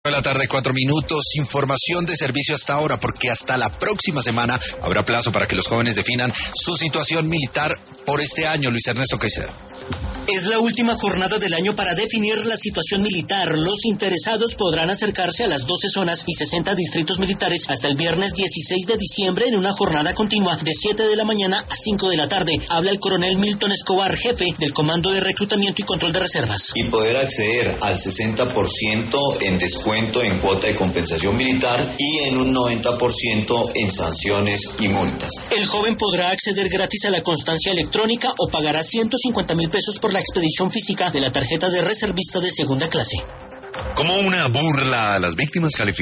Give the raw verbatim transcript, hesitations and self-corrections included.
De la tarde, cuatro minutos. Información de servicio hasta ahora, porque hasta la próxima semana habrá plazo para que los jóvenes definan su situación militar por este año. Luis Ernesto Caicedo. Es la última jornada del año para definir la situación militar. Los interesados podrán acercarse a las doce zonas y sesenta distritos militares hasta el viernes dieciséis de diciembre en una jornada continua de siete de la mañana a cinco de la tarde. Habla el coronel Milton Escobar, jefe del Comando de Reclutamiento y Control de Reservas. Y poder acceder al sesenta por ciento en descuento en cuota de compensación militar y en un noventa por ciento en sanciones y multas. El joven podrá acceder gratis a la constancia electrónica o pagará ciento cincuenta mil pesos por la expedición física de la tarjeta de reservista de segunda clase. Como una burla a las víctimas calificadas.